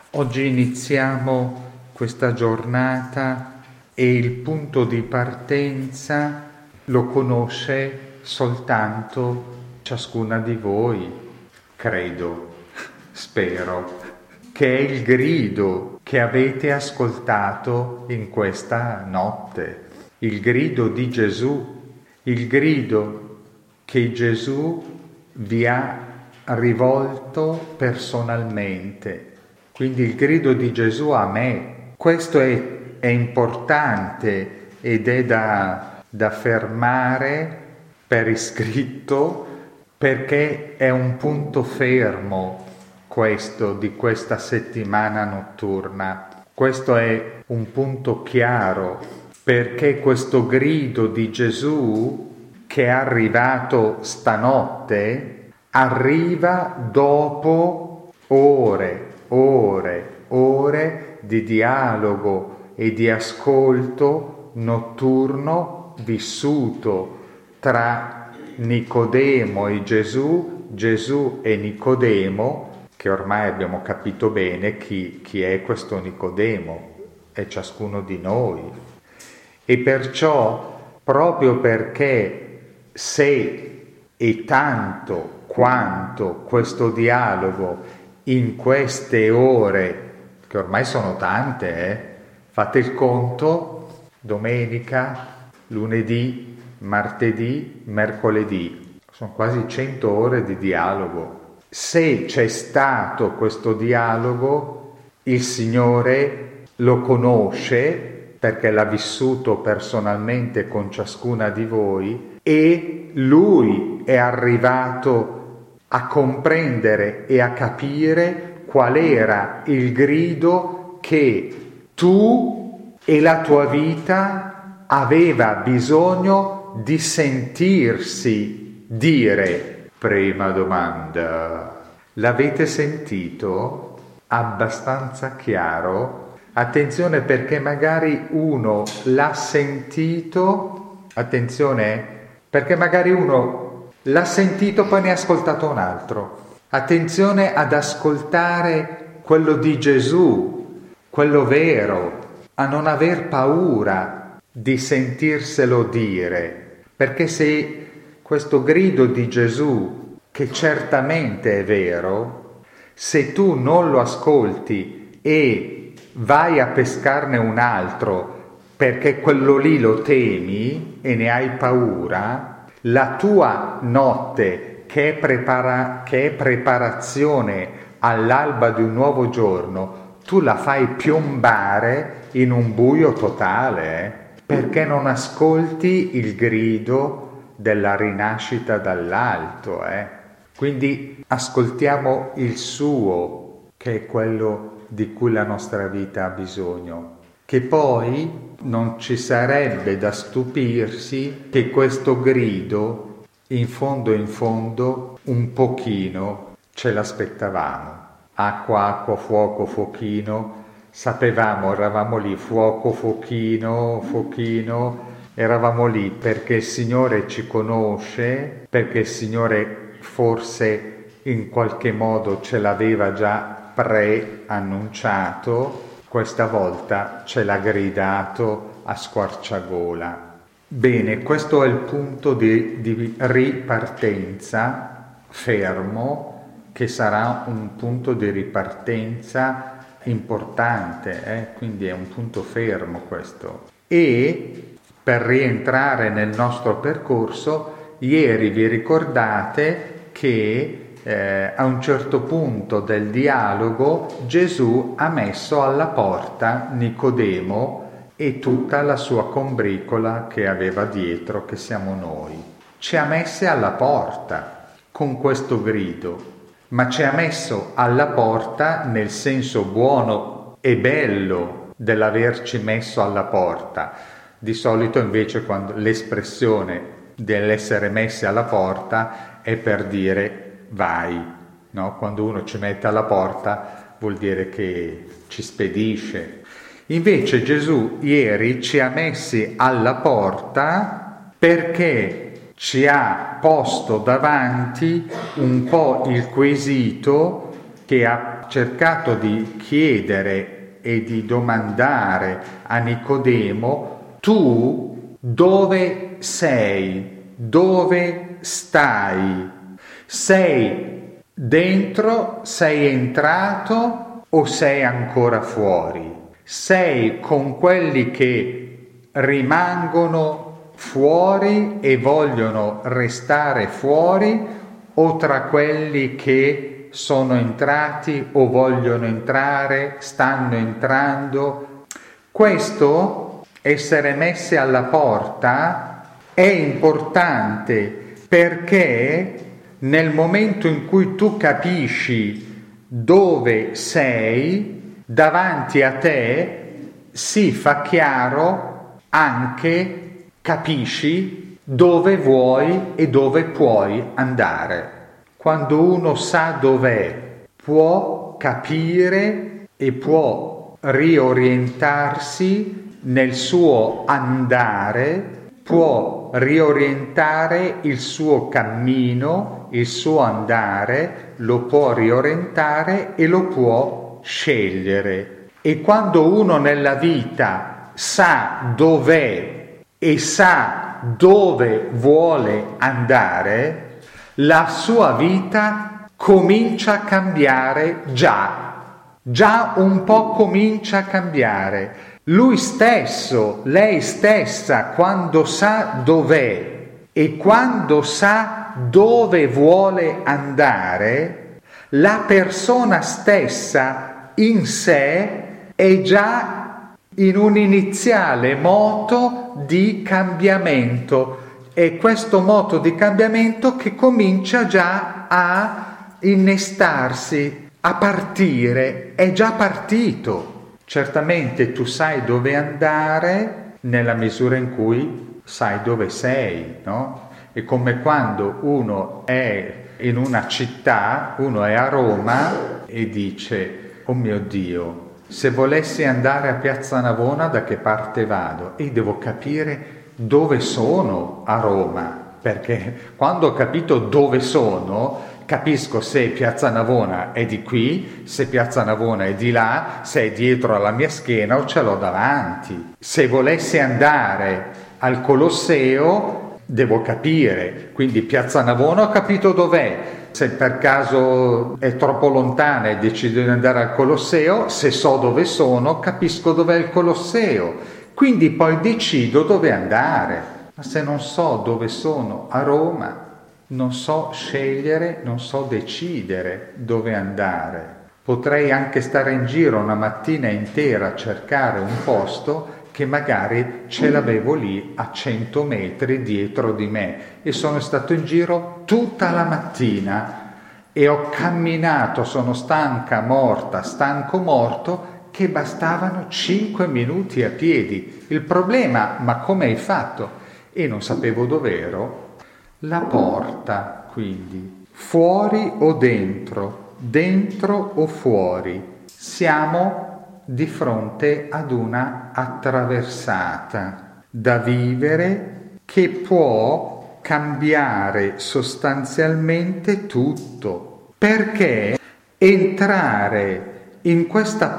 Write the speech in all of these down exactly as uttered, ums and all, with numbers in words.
Oggi iniziamo questa giornata e il punto di partenza lo conosce soltanto ciascuna di voi, credo, spero, che è il grido che avete ascoltato in questa notte, il grido di Gesù, il grido che Gesù vi ha rivolto personalmente. Quindi il grido di Gesù a me. Questo è, è importante ed è da, da fermare per iscritto, perché è un punto fermo questo di questa settimana notturna. Questo è un punto chiaro, perché questo grido di Gesù che è arrivato stanotte arriva dopo ore ore, ore di dialogo e di ascolto notturno vissuto tra Nicodemo e Gesù, Gesù e Nicodemo, che ormai abbiamo capito bene chi, chi è questo Nicodemo, è ciascuno di noi. E perciò, proprio perché se e tanto quanto questo dialogo in queste ore, che ormai sono tante, eh? Fate il conto, domenica, lunedì, martedì, mercoledì, sono quasi cento ore di dialogo. Se c'è stato questo dialogo, il Signore lo conosce, perché l'ha vissuto personalmente con ciascuna di voi, e Lui è arrivato a comprendere e a capire qual era il grido che tu e la tua vita aveva bisogno di sentirsi dire. Prima domanda: l'avete sentito? Abbastanza chiaro? Attenzione, perché magari uno l'ha sentito, attenzione, perché magari uno l'ha sentito, poi ne ha ascoltato un altro. Attenzione ad ascoltare quello di Gesù, quello vero, a non aver paura di sentirselo dire, perché se questo grido di Gesù, che certamente è vero, se tu non lo ascolti e vai a pescarne un altro perché quello lì lo temi e ne hai paura, la tua notte, che è, prepara- che è preparazione all'alba di un nuovo giorno, tu la fai piombare in un buio totale, eh? Perché non ascolti il grido della rinascita dall'alto. Eh? Quindi ascoltiamo il suo, che è quello di cui la nostra vita ha bisogno. Che poi non ci sarebbe da stupirsi che questo grido, in fondo in fondo, un pochino ce l'aspettavamo. Acqua, acqua, fuoco, fuochino, sapevamo, eravamo lì, fuoco, fuochino, fuochino, eravamo lì perché il Signore ci conosce, perché il Signore forse in qualche modo ce l'aveva già preannunciato. Questa volta ce l'ha gridato a squarciagola. Bene, questo è il punto di, di ripartenza fermo, che sarà un punto di ripartenza importante, eh? Quindi è un punto fermo questo. E per rientrare nel nostro percorso, ieri vi ricordate che Eh, a un certo punto del dialogo Gesù ha messo alla porta Nicodemo e tutta la sua combricola che aveva dietro, che siamo noi. Ci ha messe alla porta con questo grido, ma ci ha messo alla porta nel senso buono e bello dell'averci messo alla porta. Di solito invece quando l'espressione dell'essere messi alla porta è per dire vai, no? Quando uno ci mette alla porta vuol dire che ci spedisce. Invece Gesù ieri ci ha messi alla porta perché ci ha posto davanti un po' il quesito che ha cercato di chiedere e di domandare a Nicodemo: tu dove sei? Dove stai? Sei dentro? Sei entrato o sei ancora fuori? Sei con quelli che rimangono fuori e vogliono restare fuori, o tra quelli che sono entrati o vogliono entrare, stanno entrando? Questo, essere messi alla porta, è importante, perché nel momento in cui tu capisci dove sei, davanti a te si fa chiaro anche, capisci dove vuoi e dove puoi andare. Quando uno sa dov'è, può capire e può riorientarsi nel suo andare, può riorientare il suo cammino, il suo andare, lo può riorientare e lo può scegliere. E quando uno nella vita sa dov'è e sa dove vuole andare, la sua vita comincia a cambiare già, già un po' comincia a cambiare. Lui stesso, lei stessa, quando sa dov'è e quando sa dove vuole andare, la persona stessa in sé è già in un iniziale moto di cambiamento. È questo moto di cambiamento che comincia già a innestarsi, a partire, è già partito. Certamente tu sai dove andare nella misura in cui sai dove sei, no? È come quando uno è in una città, uno è a Roma e dice: oh mio Dio, se volessi andare a Piazza Navona da che parte vado? E devo capire dove sono a Roma, perché quando ho capito dove sono, capisco se Piazza Navona è di qui, se Piazza Navona è di là, se è dietro alla mia schiena o ce l'ho davanti. Se volessi andare al Colosseo, devo capire, quindi Piazza Navona ho capito dov'è. Se per caso è troppo lontana e decido di andare al Colosseo, se so dove sono, capisco dov'è il Colosseo. Quindi poi decido dove andare. Ma se non so dove sono a Roma, non so scegliere, non so decidere dove andare. Potrei anche stare in giro una mattina intera a cercare un posto che magari ce l'avevo lì a cento metri dietro di me, e sono stato in giro tutta la mattina e ho camminato, sono stanca, morta, stanco, morto, che bastavano cinque minuti a piedi. Il problema: ma come hai fatto? E non sapevo dov'ero. La porta, quindi, fuori o dentro, dentro o fuori, siamo di fronte ad una attraversata da vivere che può cambiare sostanzialmente tutto, perché entrare in questa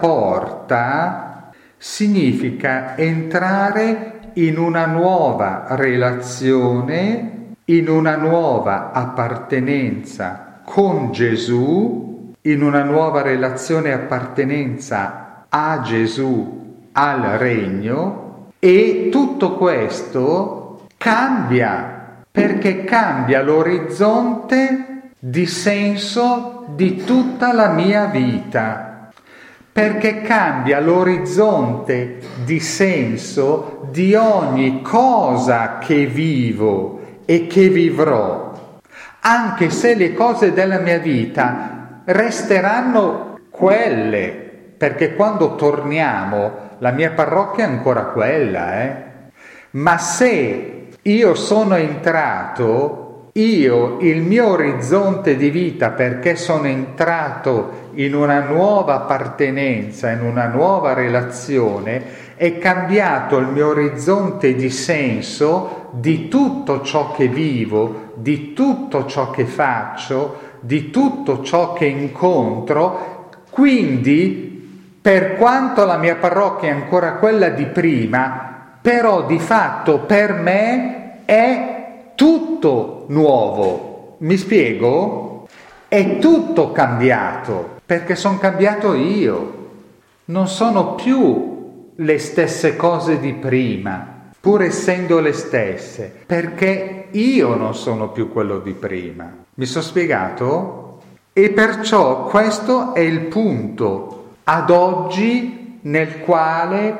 porta significa entrare in una nuova relazione, in una nuova appartenenza con Gesù, in una nuova relazione e appartenenza a Gesù, al regno, e tutto questo cambia, perché cambia l'orizzonte di senso di tutta la mia vita, perché cambia l'orizzonte di senso di ogni cosa che vivo e che vivrò, anche se le cose della mia vita resteranno quelle, perché quando torniamo la mia parrocchia è ancora quella, eh? Ma se io sono entrato, io, il mio orizzonte di vita, perché sono entrato in una nuova appartenenza, in una nuova relazione, è cambiato il mio orizzonte di senso di tutto ciò che vivo, di tutto ciò che faccio, di tutto ciò che incontro. Quindi, per quanto la mia parrocchia è ancora quella di prima, però di fatto per me è tutto nuovo. Mi spiego? È tutto cambiato, perché sono cambiato io. Non sono più le stesse cose di prima, pur essendo le stesse, perché io non sono più quello di prima. Mi sono spiegato? E perciò questo è il punto ad oggi nel quale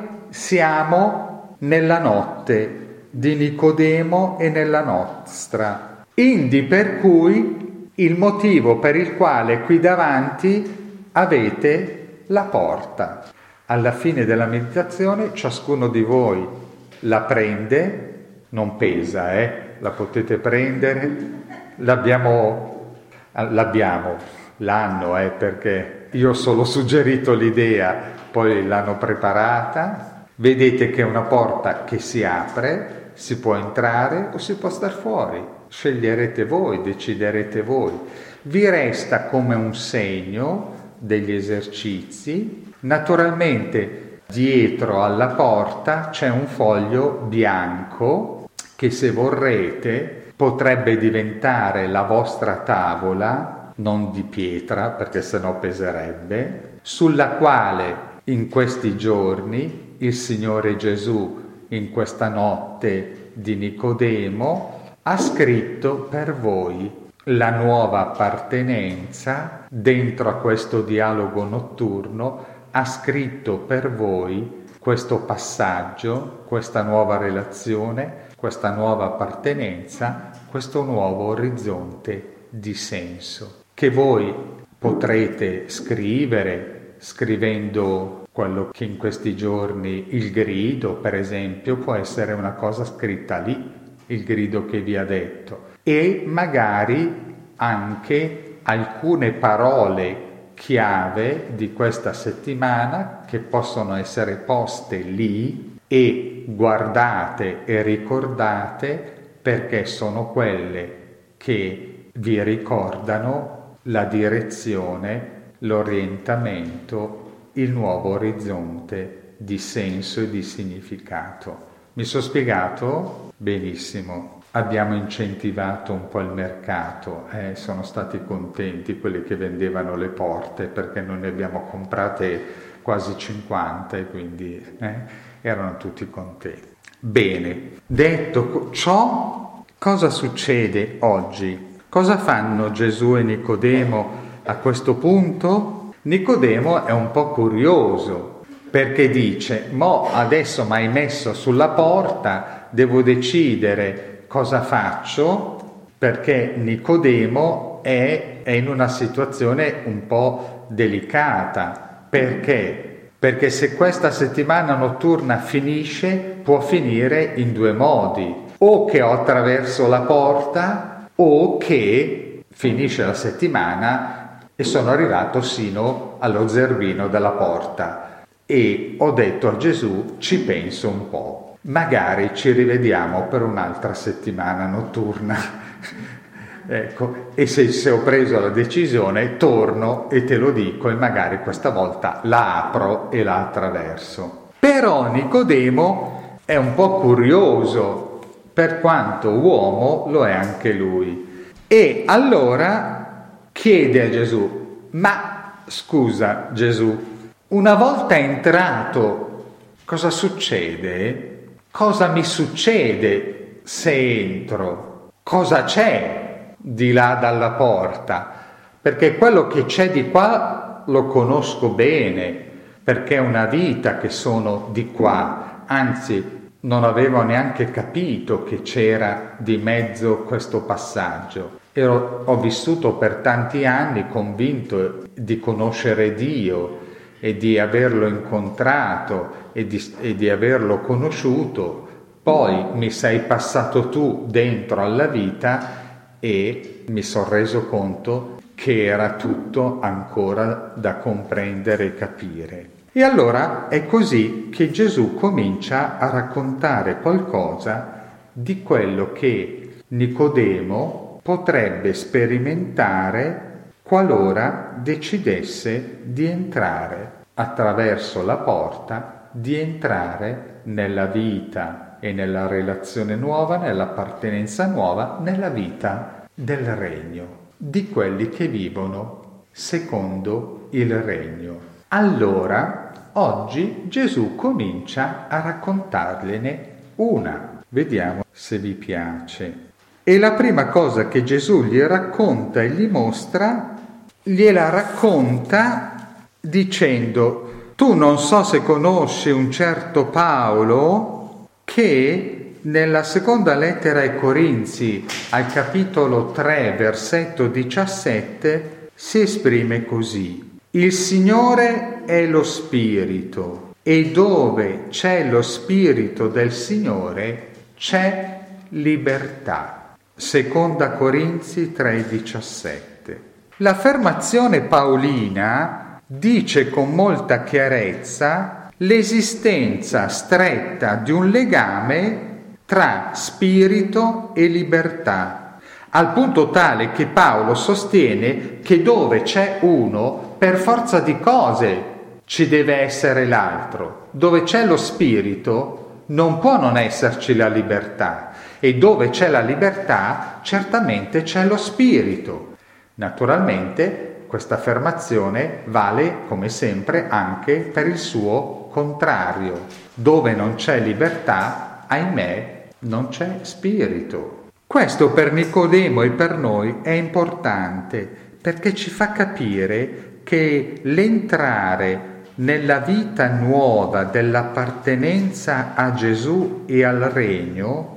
siamo nella notte di Nicodemo e nella nostra. Indi per cui il motivo per il quale qui davanti avete la porta. Alla fine della meditazione ciascuno di voi la prende, non pesa, eh? La potete prendere, l'abbiamo, l'abbiamo, l'hanno, eh? Perché io ho solo suggerito l'idea, poi l'hanno preparata. Vedete che è una porta che si apre, si può entrare o si può star fuori, sceglierete voi, deciderete voi. Vi resta come un segno degli esercizi. Naturalmente dietro alla porta c'è un foglio bianco che, se vorrete, potrebbe diventare la vostra tavola, non di pietra perché sennò peserebbe, sulla quale in questi giorni il Signore Gesù, in questa notte di Nicodemo, ha scritto per voi la nuova appartenenza. Dentro a questo dialogo notturno ha scritto per voi questo passaggio, questa nuova relazione, questa nuova appartenenza, questo nuovo orizzonte di senso, che voi potrete scrivere, scrivendo quello che in questi giorni il grido, per esempio, può essere una cosa scritta lì, il grido che vi ha detto, e magari anche alcune parole chiave di questa settimana che possono essere poste lì e guardate e ricordate, perché sono quelle che vi ricordano la direzione, l'orientamento, il nuovo orizzonte di senso e di significato. Mi sono spiegato? Benissimo. Abbiamo incentivato un po' il mercato, eh? Sono stati contenti quelli che vendevano le porte, perché noi ne abbiamo comprate quasi cinquanta e quindi eh, erano tutti contenti. Bene, detto ciò, cosa succede oggi? Cosa fanno Gesù e Nicodemo a questo punto? Nicodemo è un po' curioso, perché dice: mo adesso mi hai messo sulla porta, devo decidere cosa faccio, perché Nicodemo è, è in una situazione un po' delicata. Perché? Perché se questa settimana notturna finisce, può finire in due modi: o che ho attraverso la porta, o che finisce la settimana e sono arrivato sino allo zerbino della porta e ho detto a Gesù: ci penso un po'. Magari ci rivediamo per un'altra settimana notturna. Ecco, e se, se ho preso la decisione, torno e te lo dico, e magari questa volta la apro e la attraverso. Però Nicodemo è un po' curioso, per quanto uomo lo è anche lui. E allora chiede a Gesù: ma scusa Gesù, una volta entrato, cosa succede? Cosa mi succede se entro? Cosa c'è di là dalla porta? Perché quello che c'è di qua lo conosco bene, perché è una vita che sono di qua, anzi non avevo neanche capito che c'era di mezzo questo passaggio. Ero, ho vissuto per tanti anni convinto di conoscere Dio e di averlo incontrato e di, e di averlo conosciuto. Poi mi sei passato tu dentro alla vita e mi sono reso conto che era tutto ancora da comprendere e capire. E allora è così che Gesù comincia a raccontare qualcosa di quello che Nicodemo potrebbe sperimentare qualora decidesse di entrare attraverso la porta, di entrare nella vita e nella relazione nuova, nell'appartenenza nuova, nella vita del regno, di quelli che vivono secondo il regno. Allora, oggi Gesù comincia a raccontargliene una. Vediamo se vi piace. E la prima cosa che Gesù gli racconta e gli mostra, gliela racconta dicendo: tu non so se conosci un certo Paolo che nella seconda lettera ai Corinzi, al capitolo tre, versetto diciassette, si esprime così: il Signore è lo Spirito, e dove c'è lo Spirito del Signore c'è libertà. Seconda Corinzi tre diciassette. L'affermazione paolina dice con molta chiarezza l'esistenza stretta di un legame tra spirito e libertà, al punto tale che Paolo sostiene che dove c'è uno, per forza di cose ci deve essere l'altro. Dove c'è lo spirito non può non esserci la libertà, e dove c'è la libertà certamente c'è lo spirito. Naturalmente questa affermazione vale come sempre anche per il suo contrario. Dove non c'è libertà, ahimè, non c'è spirito. Questo per Nicodemo e per noi è importante, perché ci fa capire che l'entrare nella vita nuova dell'appartenenza a Gesù e al regno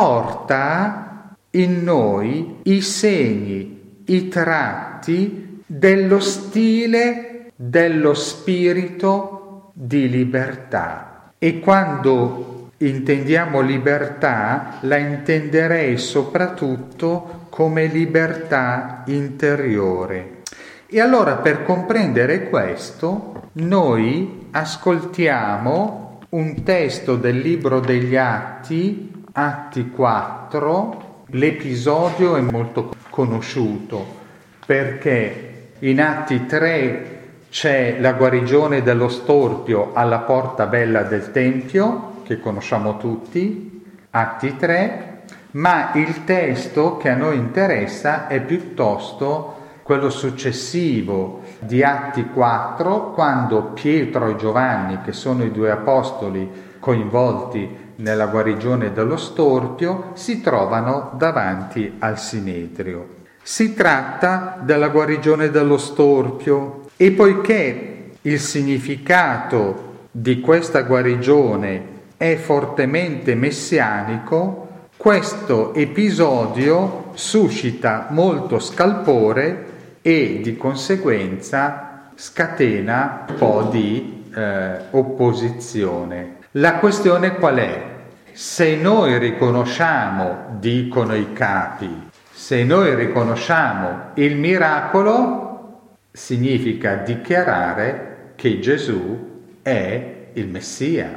porta in noi i segni, i tratti dello stile dello spirito di libertà. E quando intendiamo libertà, la intenderei soprattutto come libertà interiore. E allora, per comprendere questo, noi ascoltiamo un testo del libro degli Atti, Atti quattro. L'episodio è molto conosciuto perché in Atti tre c'è la guarigione dello storpio alla porta bella del Tempio, che conosciamo tutti, Atti tre, ma il testo che a noi interessa è piuttosto quello successivo di Atti quattro, quando Pietro e Giovanni, che sono i due apostoli coinvolti nella guarigione dello storpio, si trovano davanti al Sinedrio. Si tratta della guarigione dello storpio, e poiché il significato di questa guarigione è fortemente messianico, questo episodio suscita molto scalpore e di conseguenza scatena un po' di eh, opposizione. La questione qual è? Se noi riconosciamo, dicono i capi, se noi riconosciamo il miracolo, significa dichiarare che Gesù è il Messia.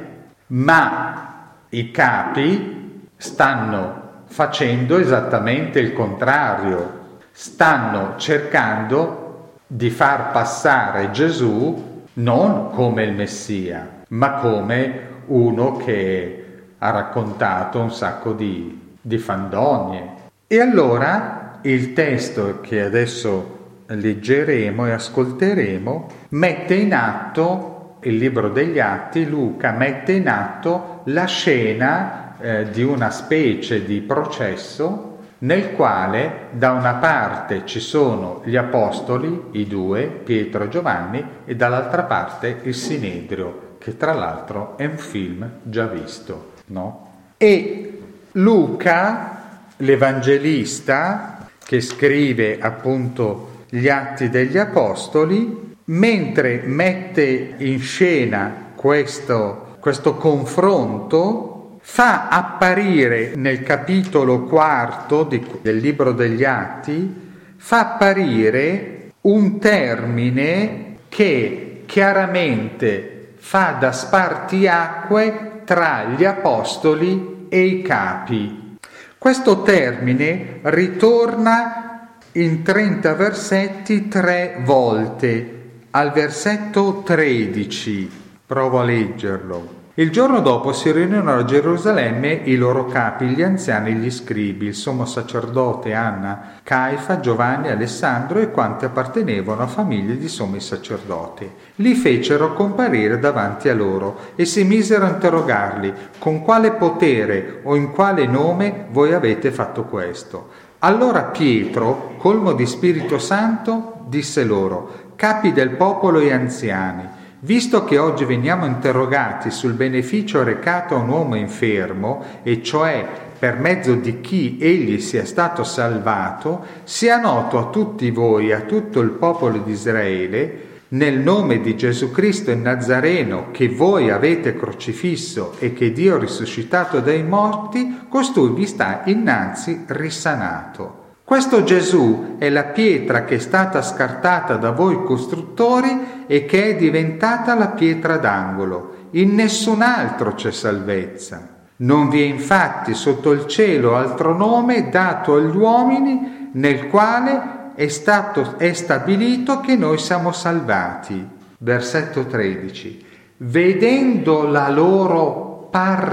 Ma i capi stanno facendo esattamente il contrario. Stanno cercando di far passare Gesù non come il Messia, ma come uno che ha raccontato un sacco di, di fandonie. E allora il testo che adesso leggeremo e ascolteremo mette in atto, il libro degli Atti, Luca mette in atto la scena eh, di una specie di processo nel quale da una parte ci sono gli apostoli, i due, Pietro e Giovanni, e dall'altra parte il Sinedrio, che tra l'altro è un film già visto, no? E Luca, l'Evangelista, che scrive appunto gli Atti degli Apostoli, mentre mette in scena questo, questo confronto, fa apparire nel capitolo quarto di, del libro degli Atti, fa apparire un termine che chiaramente fa da spartiacque tra gli apostoli e i capi. Questo termine ritorna in trenta versetti tre volte. Al versetto tredici, provo a leggerlo. Il giorno dopo si riunirono a Gerusalemme i loro capi, gli anziani, gli scribi, il sommo sacerdote Anna, Caifa, Giovanni, Alessandro e quanti appartenevano a famiglie di sommi sacerdoti. Li fecero comparire davanti a loro e si misero a interrogarli: con quale potere o in quale nome voi avete fatto questo? Allora Pietro, colmo di Spirito Santo, disse loro: capi del popolo e anziani, visto che oggi veniamo interrogati sul beneficio recato a un uomo infermo, e cioè per mezzo di chi egli sia stato salvato, sia noto a tutti voi e a tutto il popolo di Israele, nel nome di Gesù Cristo il Nazareno, che voi avete crocifisso e che Dio ha risuscitato dai morti, costui vi sta innanzi risanato. Questo Gesù è la pietra che è stata scartata da voi costruttori e che è diventata la pietra d'angolo. In nessun altro c'è salvezza. Non vi è infatti sotto il cielo altro nome dato agli uomini nel quale è stato è stabilito che noi siamo salvati. Versetto tredici. Vedendo la loro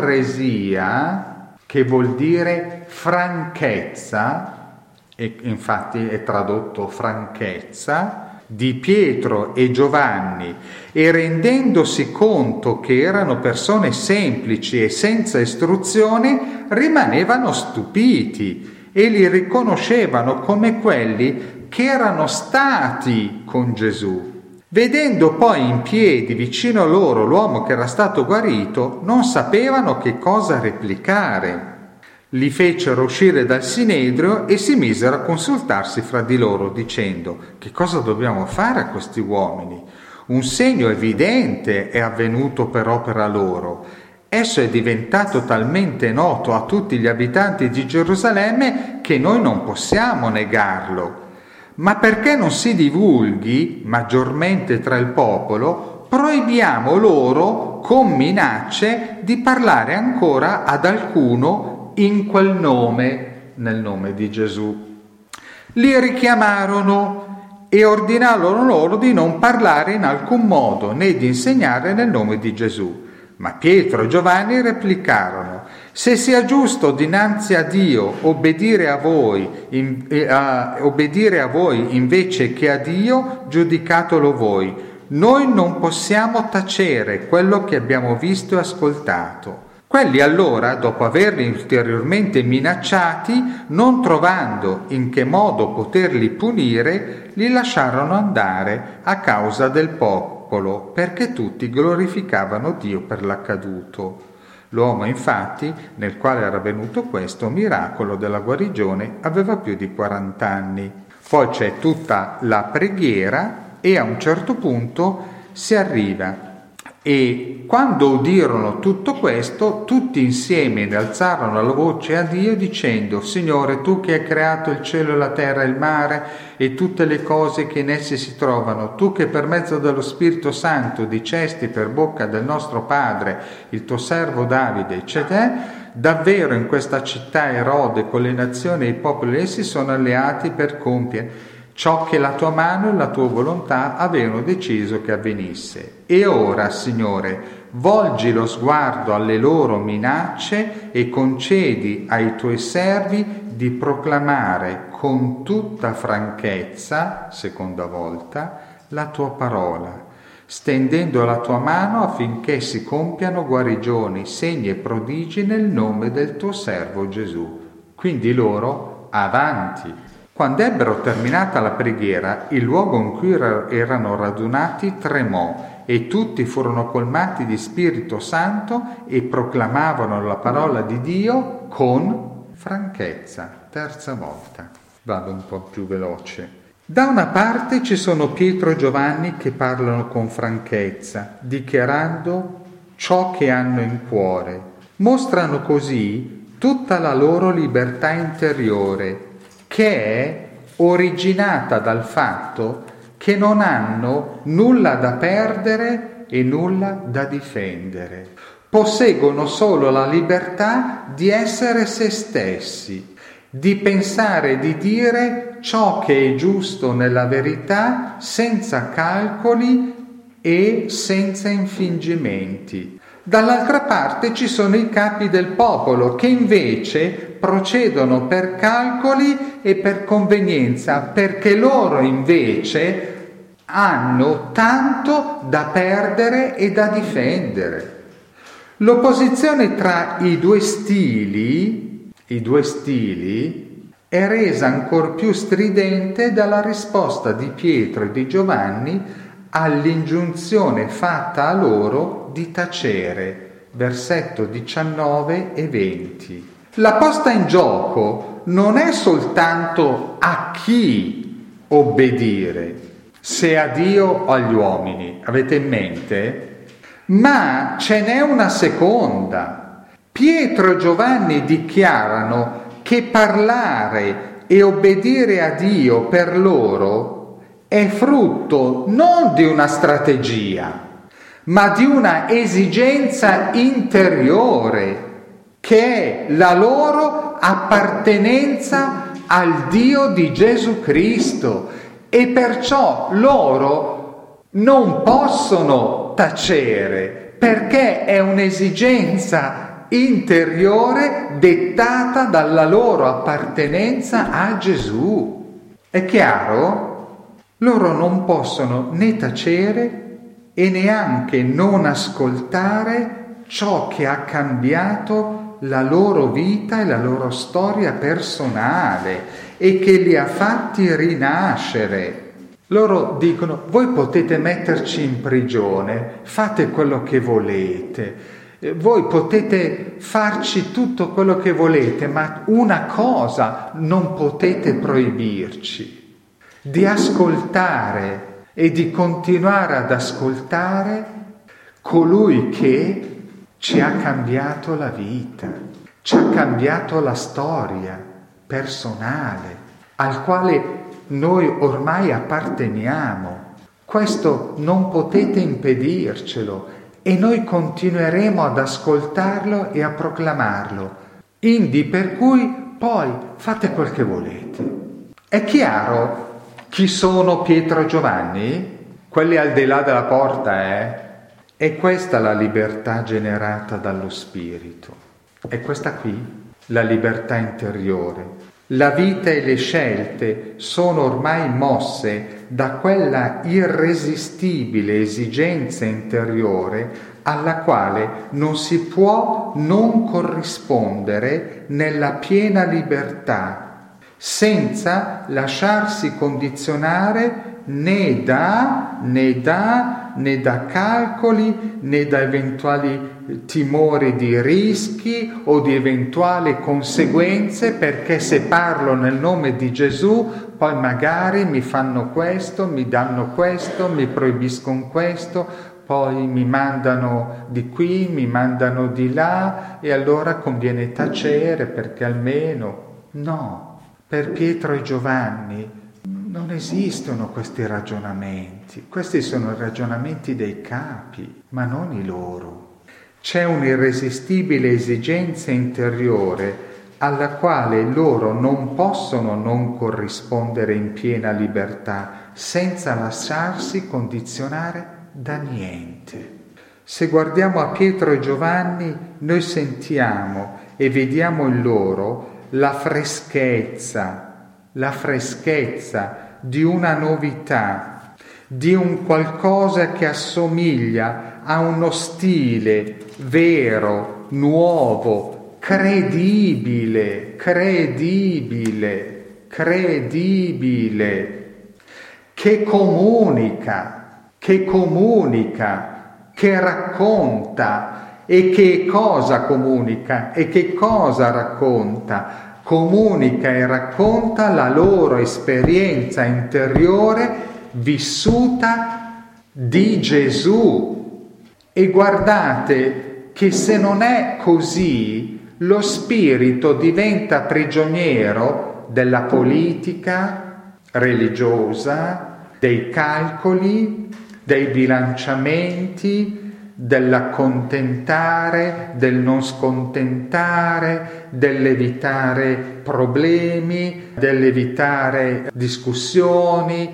parresia, che vuol dire franchezza, e infatti è tradotto franchezza, di Pietro e Giovanni, e rendendosi conto che erano persone semplici e senza istruzione, rimanevano stupiti e li riconoscevano come quelli che erano stati con Gesù. Vedendo poi in piedi vicino a loro l'uomo che era stato guarito, non sapevano che cosa replicare. Li fecero uscire dal sinedrio e si misero a consultarsi fra di loro, dicendo: che cosa dobbiamo fare a questi uomini? Un segno evidente è avvenuto per opera loro. Esso è diventato talmente noto a tutti gli abitanti di Gerusalemme che noi non possiamo negarlo. Ma perché non si divulghi maggiormente tra il popolo, proibiamo loro con minacce di parlare ancora ad alcuno in quel nome, nel nome di Gesù. Li richiamarono e ordinarono loro di non parlare in alcun modo né di insegnare nel nome di Gesù. Ma Pietro e Giovanni replicarono: se sia giusto dinanzi a Dio obbedire a voi, in, eh, a, obbedire a voi invece che a Dio, giudicatelo voi. Noi non possiamo tacere quello che abbiamo visto e ascoltato. Quelli allora, dopo averli ulteriormente minacciati, non trovando in che modo poterli punire, li lasciarono andare a causa del popolo, perché tutti glorificavano Dio per l'accaduto. L'uomo, infatti, nel quale era avvenuto questo miracolo della guarigione, aveva più di quaranta anni. Poi c'è tutta la preghiera e a un certo punto si arriva. E quando udirono tutto questo, tutti insieme alzarono la voce a Dio dicendo: Signore, tu che hai creato il cielo e la terra e il mare e tutte le cose che in essi si trovano, tu che per mezzo dello Spirito Santo dicesti per bocca del nostro padre, il tuo servo Davide, eccetera, davvero in questa città Erode con le nazioni e i popoli essi sono alleati per compiere ciò che la tua mano e la tua volontà avevano deciso che avvenisse. E ora, Signore, volgi lo sguardo alle loro minacce e concedi ai tuoi servi di proclamare con tutta franchezza, seconda volta, la tua parola, stendendo la tua mano affinché si compiano guarigioni, segni e prodigi nel nome del tuo servo Gesù. Quindi loro avanti. Quando ebbero terminata la preghiera, il luogo in cui erano radunati tremò e tutti furono colmati di Spirito Santo e proclamavano la parola di Dio con franchezza. Terza volta. Vado un po' più veloce. Da una parte ci sono Pietro e Giovanni che parlano con franchezza, dichiarando ciò che hanno in cuore. Mostrano così tutta la loro libertà interiore, che è originata dal fatto che non hanno nulla da perdere e nulla da difendere. Posseggono solo la libertà di essere se stessi di pensare e di dire ciò che è giusto nella verità senza calcoli e senza infingimenti. Dall'altra parte ci sono i capi del popolo che invece procedono per calcoli e per convenienza, perché loro invece hanno tanto da perdere e da difendere. L'opposizione tra i due stili, i due stili, è resa ancor più stridente dalla risposta di Pietro e di Giovanni all'ingiunzione fatta a loro di tacere, versetto diciannove e venti. La posta in gioco non è soltanto a chi obbedire, se a Dio o agli uomini, avete in mente? Ma ce n'è una seconda. Pietro e Giovanni dichiarano che parlare e obbedire a Dio per loro è frutto non di una strategia, ma di una esigenza interiore, che è la loro appartenenza al Dio di Gesù Cristo, e perciò loro non possono tacere, perché è un'esigenza interiore dettata dalla loro appartenenza a Gesù. È chiaro? Loro non possono né tacere e neanche non ascoltare ciò che ha cambiato la loro vita e la loro storia personale e che li ha fatti rinascere. Loro dicono: voi potete metterci in prigione, fate quello che volete, voi potete farci tutto quello che volete, ma una cosa non potete proibirci: di ascoltare e di continuare ad ascoltare colui che ci ha cambiato la vita, ci ha cambiato la storia personale, al quale noi ormai apparteniamo. Questo non potete impedircelo e noi continueremo ad ascoltarlo e a proclamarlo, indi per cui poi fate quel che volete. È chiaro chi sono Pietro e Giovanni? Quelli al di là della porta, eh? È questa la libertà generata dallo Spirito. È questa qui la libertà interiore. La vita e le scelte sono ormai mosse da quella irresistibile esigenza interiore alla quale non si può non corrispondere nella piena libertà, senza lasciarsi condizionare né da, né da, né da calcoli, né da eventuali timori di rischi o di eventuali conseguenze, perché se parlo nel nome di Gesù poi magari mi fanno questo, mi danno questo, mi proibiscono questo, poi mi mandano di qui, mi mandano di là, e allora conviene tacere perché almeno... No. Per Pietro e Giovanni non esistono questi ragionamenti, questi sono i ragionamenti dei capi, ma non i loro. C'è un'irresistibile esigenza interiore alla quale loro non possono non corrispondere in piena libertà, senza lasciarsi condizionare da niente. Se guardiamo a Pietro e Giovanni, noi sentiamo e vediamo in loro la freschezza, la freschezza di una novità, di un qualcosa che assomiglia a uno stile vero, nuovo, credibile, credibile, credibile, che comunica, che comunica, che racconta. E che cosa comunica? E che cosa racconta? Comunica e racconta la loro esperienza interiore vissuta di Gesù. E guardate che se non è così, lo spirito diventa prigioniero della politica religiosa, dei calcoli, dei bilanciamenti, dell'accontentare, del non scontentare, dell'evitare problemi, dell'evitare discussioni,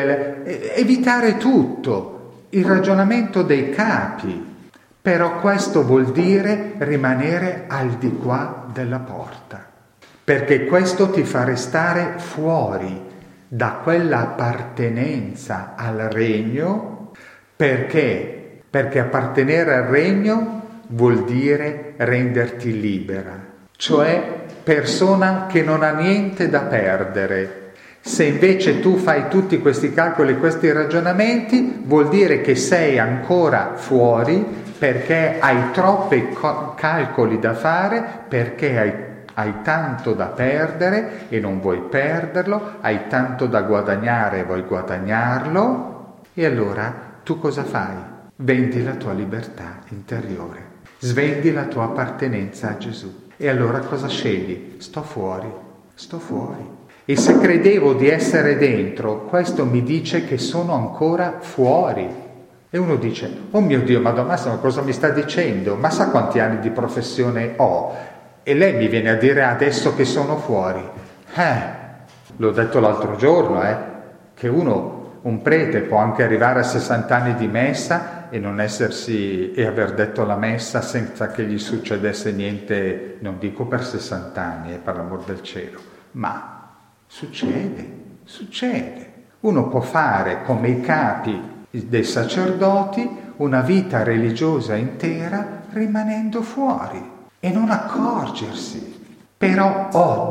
dell'evitare tutto, il ragionamento dei capi. Però questo vuol dire rimanere al di qua della porta, perché questo ti fa restare fuori da quella appartenenza al regno. Perché? Perché appartenere al regno vuol dire renderti libera, cioè persona che non ha niente da perdere. Se invece tu fai tutti questi calcoli, questi ragionamenti, vuol dire che sei ancora fuori, perché hai troppi co- calcoli da fare, perché hai, hai tanto da perdere e non vuoi perderlo, hai tanto da guadagnare e vuoi guadagnarlo. E allora tu cosa fai? Vendi la tua libertà interiore, svendi la tua appartenenza a Gesù. E allora cosa scegli? Sto fuori, sto fuori. E se credevo di essere dentro, questo mi dice che sono ancora fuori. E uno dice, oh mio Dio, Madonna Massima, cosa mi sta dicendo? Ma sa quanti anni di professione ho? E lei mi viene a dire adesso che sono fuori. Eh, l'ho detto l'altro giorno, eh, che uno... Un prete può anche arrivare a sessanta anni di messa e non essersi e aver detto la messa senza che gli succedesse niente, non dico per sessanta anni, eh, per l'amor del cielo, ma succede, succede. Uno può fare come i capi dei sacerdoti una vita religiosa intera rimanendo fuori e non accorgersi. Però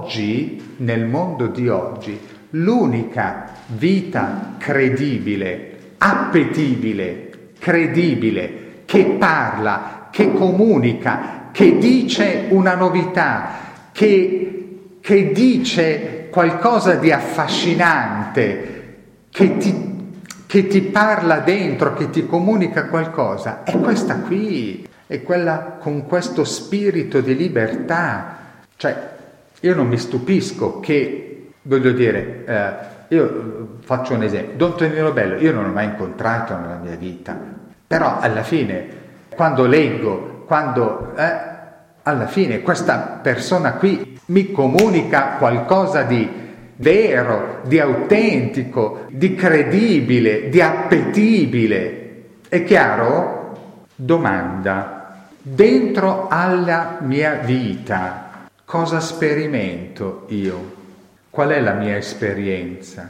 oggi, nel mondo di oggi, l'unica vita credibile, appetibile, credibile, che parla, che comunica, che dice una novità, che, che dice qualcosa di affascinante, che ti, che ti parla dentro, che ti comunica qualcosa, è questa qui, è quella con questo spirito di libertà. Cioè, io non mi stupisco che, voglio dire, eh, io faccio un esempio, Don Tonino Bello, io non l'ho mai incontrato nella mia vita, però alla fine, quando leggo, quando, eh, alla fine questa persona qui mi comunica qualcosa di vero, di autentico, di credibile, di appetibile. È chiaro? Domanda, dentro alla mia vita, cosa sperimento io? Qual è la mia esperienza?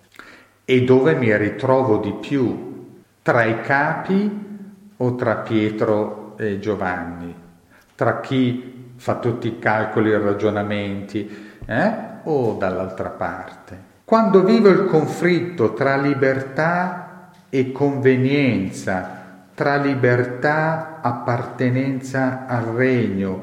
E dove mi ritrovo di più? Tra i capi o tra Pietro e Giovanni? Tra chi fa tutti i calcoli e i ragionamenti, eh? O dall'altra parte? Quando vivo il conflitto tra libertà e convenienza, tra libertà, appartenenza al regno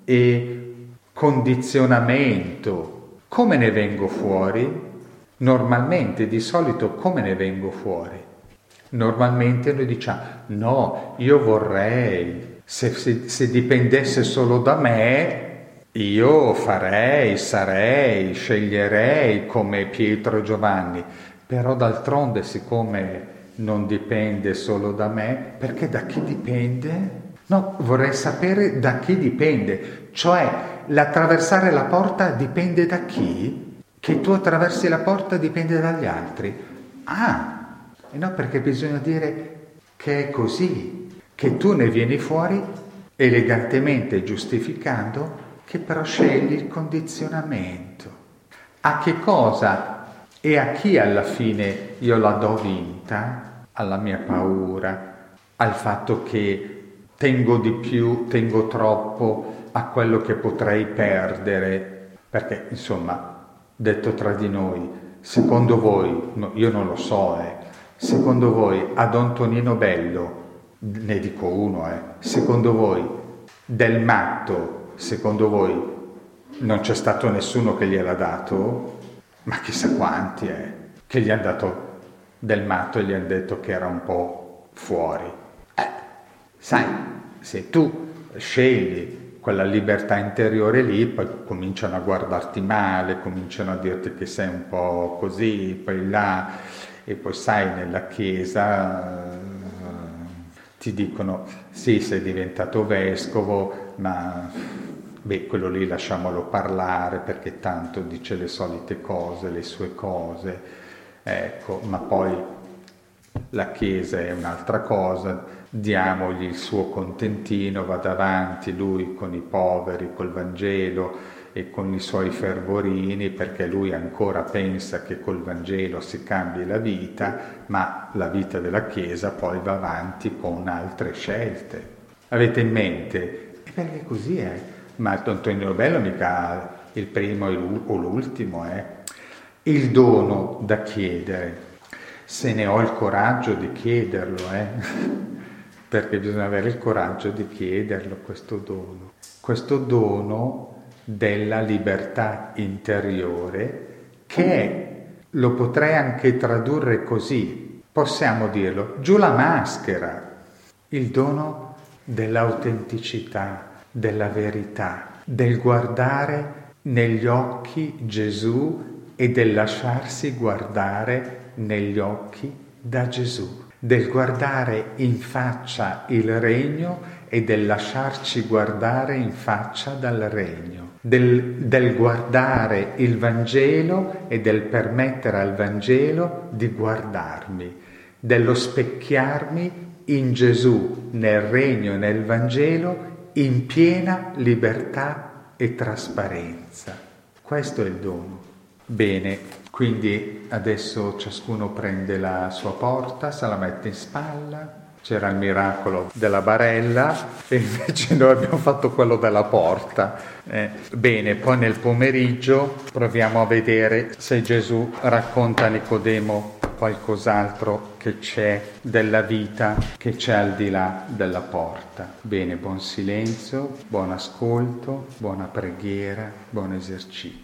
e condizionamento, come ne vengo fuori? Normalmente, di solito, come ne vengo fuori? Normalmente noi diciamo, no, io vorrei, se, se, se dipendesse solo da me, io farei, sarei, sceglierei come Pietro e Giovanni. Però d'altronde, siccome non dipende solo da me, perché da chi dipende? No, vorrei sapere da chi dipende, cioè l'attraversare la porta dipende da chi? Che tu attraversi la porta dipende dagli altri. Ah, e no, perché bisogna dire che è così, che tu ne vieni fuori elegantemente giustificando, che però scegli il condizionamento. A che cosa e a chi alla fine io la do vinta? Alla mia paura, al fatto che tengo di più, tengo troppo a quello che potrei perdere, perché insomma, detto tra di noi, secondo voi, no, io non lo so, eh, secondo voi a Don Tonino Bello, ne dico uno, eh, secondo voi del matto, secondo voi non c'è stato nessuno che gliel'ha dato? Ma chissà quanti, eh, che gli hanno dato del matto e gli hanno detto che era un po' fuori. Eh, sai, se tu scegli quella libertà interiore lì, poi cominciano a guardarti male, cominciano a dirti che sei un po' così, poi là, e poi sai, nella chiesa ti dicono sì, sei diventato vescovo, ma beh, quello lì lasciamolo parlare perché tanto dice le solite cose, le sue cose, ecco, ma poi la Chiesa è un'altra cosa, diamogli il suo contentino, vada avanti lui con i poveri, col Vangelo e con i suoi fervorini, perché lui ancora pensa che col Vangelo si cambi la vita, ma la vita della Chiesa poi va avanti con altre scelte. Avete in mente? E perché così è. Ma Antonio Bello mica il primo o l'ultimo è. Eh. Il dono da chiedere, se ne ho il coraggio di chiederlo, eh? Perché bisogna avere il coraggio di chiederlo, questo dono. Questo dono della libertà interiore che è, lo potrei anche tradurre così, possiamo dirlo, giù la maschera, il dono dell'autenticità, della verità, del guardare negli occhi Gesù e del lasciarsi guardare negli occhi da Gesù, del guardare in faccia il regno e del lasciarci guardare in faccia dal regno, del, del guardare il Vangelo e del permettere al Vangelo di guardarmi, dello specchiarmi in Gesù, nel regno e nel Vangelo, in piena libertà e trasparenza. Questo è il dono. Bene, quindi adesso ciascuno prende la sua porta, se la mette in spalla. C'era il miracolo della barella e invece noi abbiamo fatto quello della porta. Eh, bene, poi nel pomeriggio proviamo a vedere se Gesù racconta a Nicodemo qualcos'altro che c'è della vita che c'è al di là della porta. Bene, buon silenzio, buon ascolto, buona preghiera, buon esercizio.